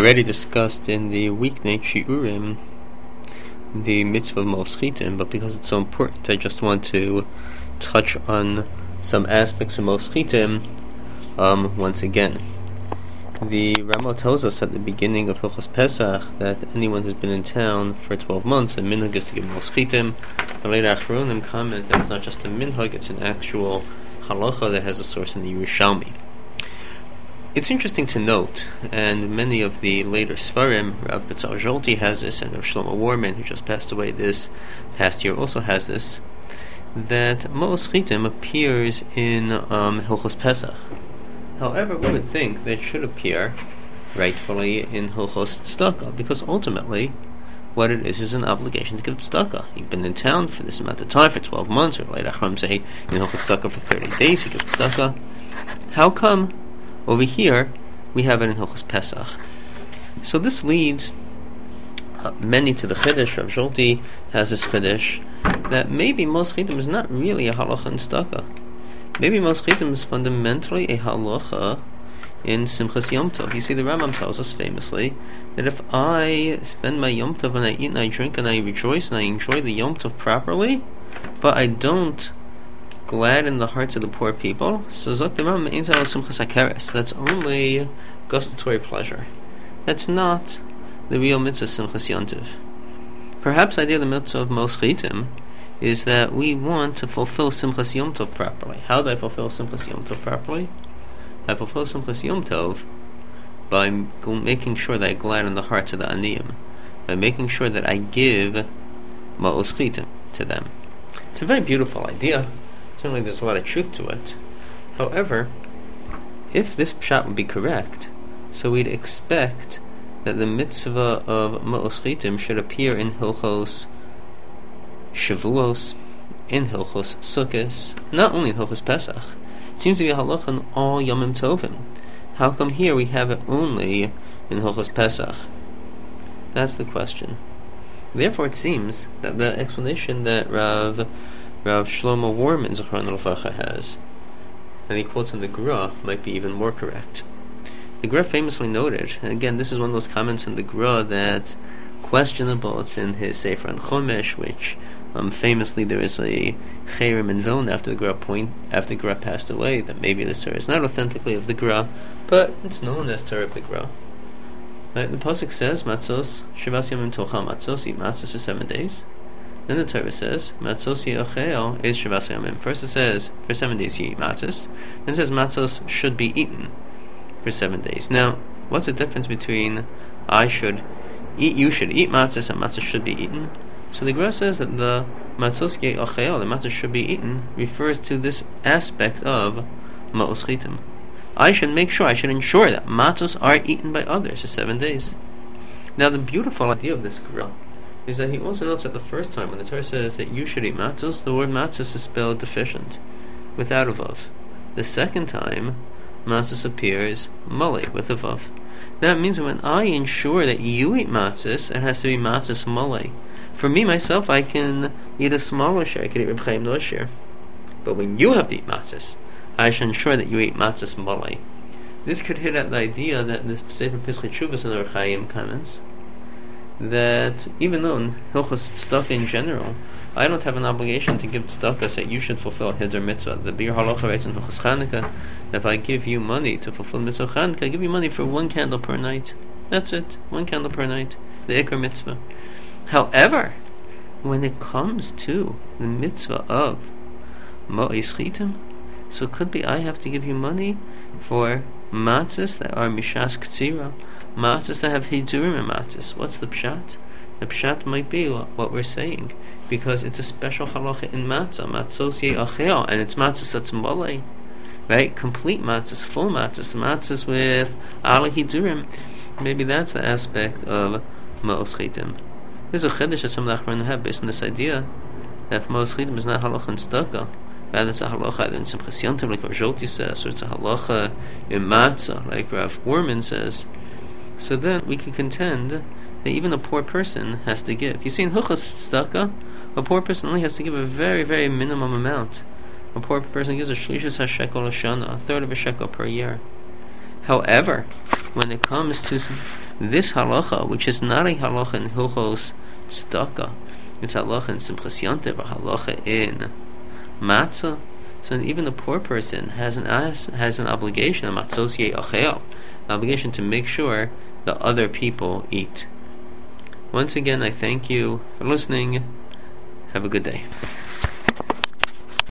already discussed in the weeknight shiurim the mitzvah of moschitim, but because it's so important, I just want to touch on some aspects of moschitim once again. The Rama tells us at the beginning of Hilchos Pesach that anyone who's been in town for 12 months, the minhag is to give moschitim. The later Achronim comment that it's not just a minhag, it's an actual halacha that has a source in the Yerushalmi. It's interesting to note, and many of the later Sfarim, Rav Betzal Zolti has this, and Rav Shlomo Warman, who just passed away this past year, also has this, that moschitim appears in Hilchos Pesach. However, we would think that it should appear rightfully in Hilchos Tzedakah, because ultimately what it is an obligation to give tzedakah. You've been in town for this amount of time, for 12 months, or later Achronim say in Hilchos Tzedakah for 30 days, you give tzedakah. How come over here we have it in Hilchos Pesach? So this leads many to the Chiddush. Rav Zolti has this Chiddush that maybe moschitim is not really a halacha in tzedakah. Maybe moschitim is fundamentally a halacha in Simchas Yom Tov. You see, the Rambam tells us famously that if I spend my Yom Tov and I eat and I drink and I rejoice and I enjoy the Yom Tov properly, but I don't gladden the hearts of the poor people, so Zok the Rambam ain't al Simchas HaKeres. That's only gustatory pleasure. That's not the real mitzvah Simchas Yom Tov. Perhaps the idea of the mitzvah of moschitim is that we want to fulfill Simchas Yom Tov properly. How do I fulfill Simchas Yom Tov properly? I fulfill Simchas Yom Tov by making sure that I gladden the hearts of the aniyim, by making sure that I give moschitim to them. It's a very beautiful idea. Certainly there's a lot of truth to it. However, if this pshat would be correct, so we'd expect that the mitzvah of moschitim should appear in Hilchos Shavuos, in Hilchos Sukkos, not only in Hilchos Pesach. It seems to be a halacha in all Yomim Tovim. How come here we have it only in Hilchos Pesach? That's the question. Therefore it seems that the explanation that Rav Shlomo Warman Zichron L'Vacha has, and he quotes in the Gra, might be even more correct. The Gra famously noted, and again this is one of those comments in the Gra that questionable. It's in his Sefer on Chumash, which famously there is a Cherem in Vilna after the Gra passed away, that maybe the Torah is not authentically of the Gra, but it's known as Torah of the Gra. Right? The pasuk says Matzos Shavas Yomim Tochal Matzos, eat matzos for 7 days. Then the Torah says Matzos Ye'achel is Shavas Yomim. First it says for 7 days you eat matzos, then it says matzos should be eaten for 7 days. Now, what's the difference between you should eat matzos and matzos should be eaten? So the Gra says that the matzos ye'achel, the matzos should be eaten, refers to this aspect of moschitim. I should ensure that matzos are eaten by others for 7 days. Now the beautiful idea of this Gra is that he also notes that the first time when the Torah says that you should eat matzos, the word matzos is spelled deficient, without a vav. The second time, matzos appears mali, with a vav. That means that when I ensure that you eat matzos, it has to be matzos mali. For me, myself, I can eat a smaller share. I can eat Reb Chaim no share. But when you have to eat matzos, I should ensure that you eat matzos mali. This could hit at the idea that the Sefer Pischei Teshuvos in Or Chaim comments that even though in Hilchos Tzedakah in general, I don't have an obligation to give tzedakah, say you should fulfill Hiddur Mitzvah. The Bir Halacha writes in Hilchos Chanukah that if I give you money to fulfill Mitzvah Chanukah, I give you money for 1 candle per night. That's it, 1 candle per night, the Ikar Mitzvah. However, when it comes to the Mitzvah of Moschitim, so it could be I have to give you money for matzos that are Mishas Ktsira, matzos that have Hidurim and matzos. What's the pshat? The pshat might be what we're saying, because it's a special halacha in matzah, matzos ye'achel, and it's matzos that's malei, right? Complete matzos, full matzos with ala Hidurim. Maybe that's the aspect of moschitim. There's a chiddush that some of the Achronim have based on this idea that if moschitim is not halacha in tzedakah, rather it's a halacha either in Simchas Yom Tov, like Rav Zolti says, or it's a halacha in matzah, like Rav Warman says, so then we can contend that even a poor person has to give. You see, in Hilchos Tzedakah, a poor person only has to give a very, very minimum amount. A poor person gives a shlishas hashekel a shana, a third of a shekel per year. However, when it comes to this halacha, which is not a halacha in Hilchos Tzedakah, it's halacha in Simchas Yontiv, or halacha in Matzah. So even the poor person has an obligation, a matzos ye'achel, an obligation to make sure the other people eat. Once again, I thank you for listening. Have a good day.